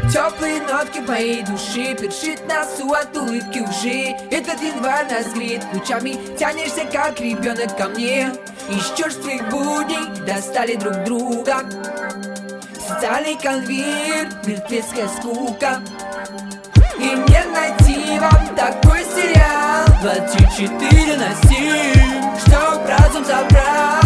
Теплые нотки в моей души, першит носу от улыбки лжи. Этот январь нас греет лучами, тянешься как ребенок ко мне. Из черствых будней достали друг друга. Социальный конвейер, мертвецкая скука. И мне найти вам такой сериал 24/7, чтоб разум забрал.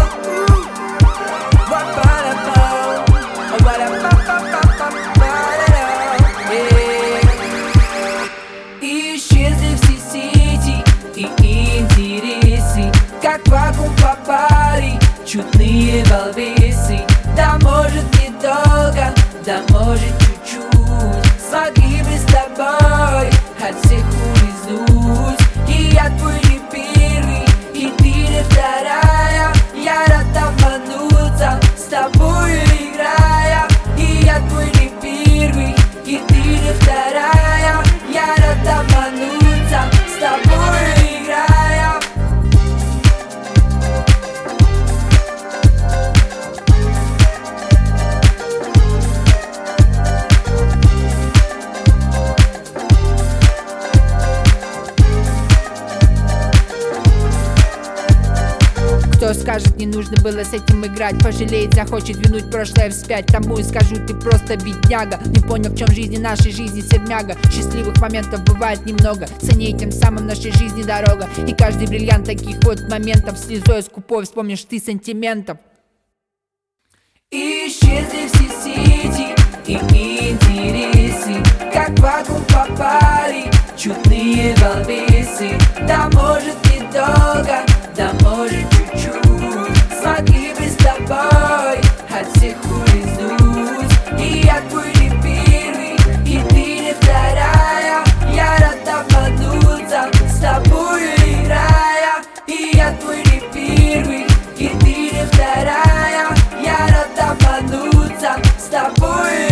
Исчезли все сети и интересы, как в вакуум попали чудные балбесы. Да может недолго, да может чуть-чуть, смогли бы с тобой от всех улизнуть. И я твой не первый, и ты не вторая. Я рад обмануться, с тобою играя. И я твой не первый, и ты не вторая. Я рад обмануться, с тобою играя. Кто скажет, не нужно было с этим играть, пожалеет, захочет вернуть прошлое вспять. Тому и скажу, ты просто бедняга, не понял, в чем жизни нашей жизни сермяга. Счастливых моментов бывает немного, цени тем самым нашей жизни дорога. И каждый бриллиант таких вот моментов слезой скупой вспомнишь ты сантиментов. Исчезли все сети и интересы, как в вакуум попали чудные балбесы. Да может недолго, да может чуть-чуть, смогли бы с тобой от всех улизнуть. И я твой не первый, и ты не вторая. Я рад обмануться, с тобою играя. И я твой не первый, и ты не вторая. Я рад обмануться, с тобой